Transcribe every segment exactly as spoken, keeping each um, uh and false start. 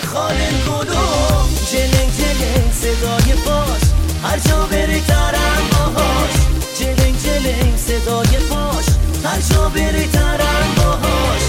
خاله گلو، جلنگ جلنگ صدای پاش هر جا بری ترم باهاش، جلنگ جلنگ صدای پاش هر جا بری ترم باهاش.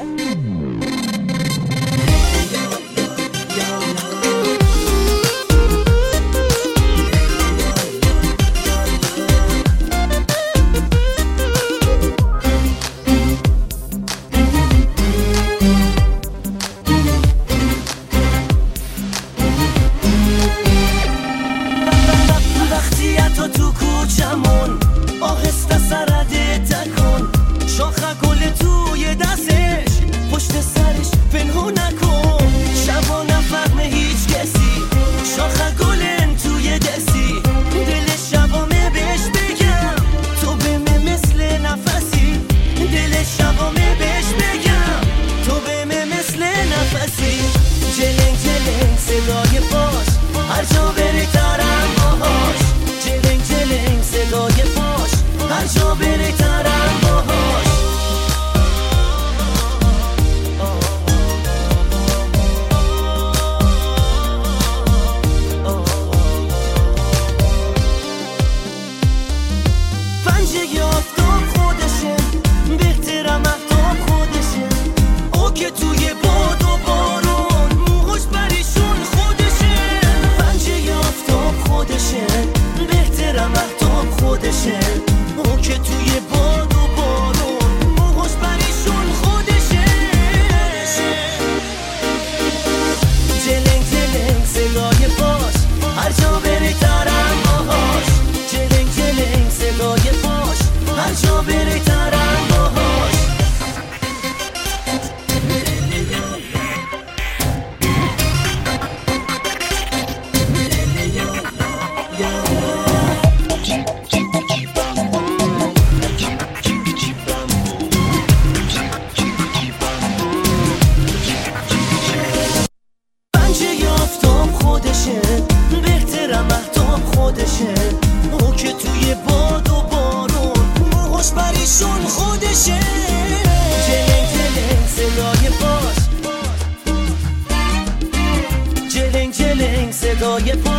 تو تو کوچمون آهسته سرده تکن، شاخه گل توی دستش پشت سرش پنهون نکن، شبا نفهمه هیچ کسی شاخه گلن توی دستی، دل شبامه بهش بگم تو بمه مثل نفسی، دل شبامه بهش بگم تو بمه مثل نفسی. جلنگ جلنگ صدای پاش هر جا بری ترم باهاش، جلنگ جلنگ صدای پاش هر جا بری ترم باهاش. پنجه آفتاب خودشه، بهترم افتاب خودشه، او که توی باد و بارون موهاش پریشون خودشه. پنجه آفتاب خودشه، بهترم افتاب خودشه، او که توی باد و بارون موهاش پریشون خودشه. جلنگ جلنگ صدای پاش هر جا بری ترم باهاش، جلنگ جلنگ صدای پاش هر جا بری ترم باهاش. پنجه آفتاب خودشه، بهترم افتاب خودشه، او که توی باد و بارون موهاش پریشون خودشه. جلنگ جلنگ صدای پاش، جلنگ جلنگ صدای پاش